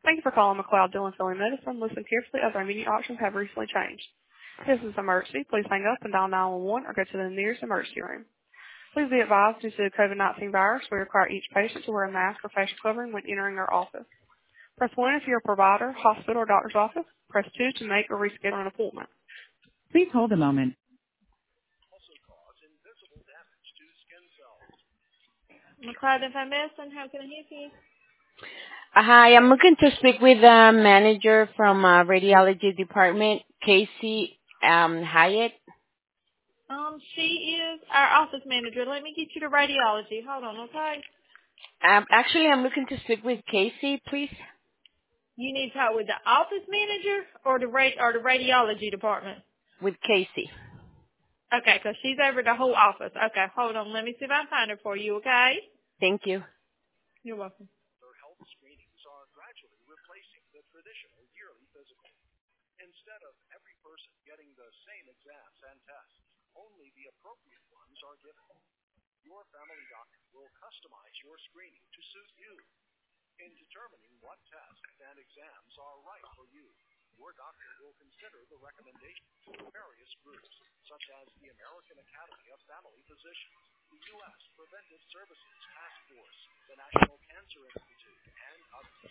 Thank you for calling McLeod Dillon Family Medicine. Listen carefully as our menu options have recently changed. If this is an emergency, please hang up and dial 911 or go to the nearest emergency room. Please be advised due to the COVID-19 virus, we require each patient to wear a mask or facial covering when entering our office. Press 1 if you're a provider, hospital, or doctor's office. Press 2 to make or reschedule an appointment. Please hold a moment. McLeod Family Medicine, how can I help you? Hi, I'm looking to speak with the manager from radiology department, Casey Hyatt. She is our office manager. Let me get you to radiology. Hold on, okay? Actually, I'm looking to speak with Casey, please. You need to talk with the office manager or the radiology department? With Casey. Okay, 'cause she's over the whole office. Okay, hold on. Let me see if I can find her for you, okay? Thank you. You're welcome. Their health screenings are gradually replacing the traditional yearly physical. Instead of every person getting the same exams and tests, only the appropriate ones are given. Your family doctor will customize your screening to suit you. In determining what tests and exams are right for you, your doctor will consider the recommendations of various groups, such as the American Academy of Family Physicians, the U.S. Preventive Services Task Force, the National Cancer Institute, and others.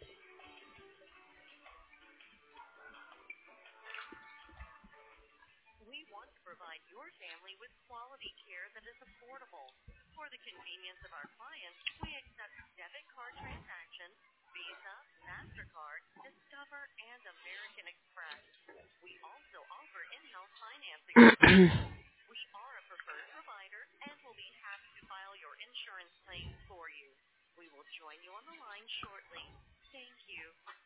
We want to provide your family with quality care that is affordable. For the convenience of our clients, we accept debit card transactions, Visa, MasterCard, Discover, and American Express. We also offer in-house financing. We are a preferred provider and will be happy to file your insurance claims for you. We will join you on the line shortly. Thank you.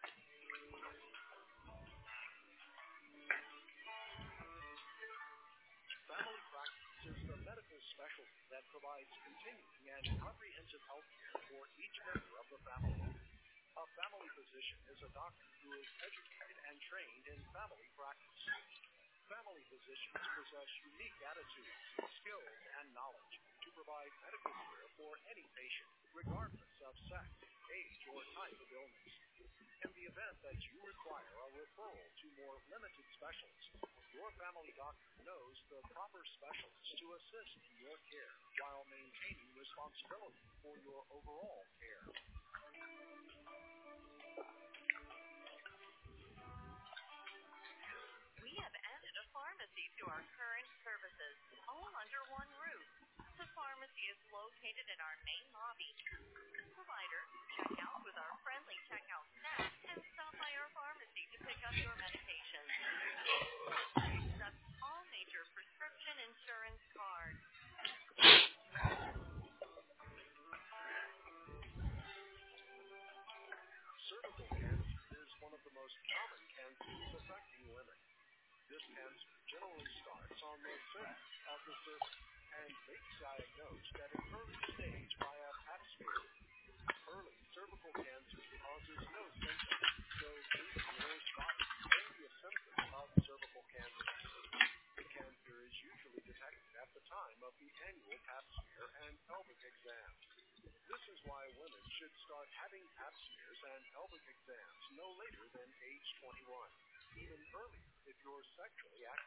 Family practice is the medical specialty that provides continuing and comprehensive health care for each member of the family. A family physician is a doctor who is educated and trained in family practice. Family physicians possess unique attitudes, skills, and knowledge to provide medical care for any patient, regardless of sex, age, or type of illness. In the event that you require a referral to more limited specialists, your family doctor knows the proper specialists to assist in your care while maintaining responsibility for your overall care. We have added a pharmacy to our current services, all under one roof. The pharmacy is located in our main lobby. Provider, check out with our friendly checkout staff and stop by our pharmacy to pick up your medications. We accept all major prescription insurance cards. Cervical cancer is one of the most common cancers affecting women. This cancer generally starts on the surface of the cervix and may be diagnosed at an early stage via pap smear. Early cervical cancer causes no symptoms, so bleeding or spotting may be a symptom of cervical cancer. The cancer is usually detected at the time of the annual pap smear and pelvic exam. This is why women should start having pap smears and pelvic exams no later than age 21, even earlier if you're sexually active.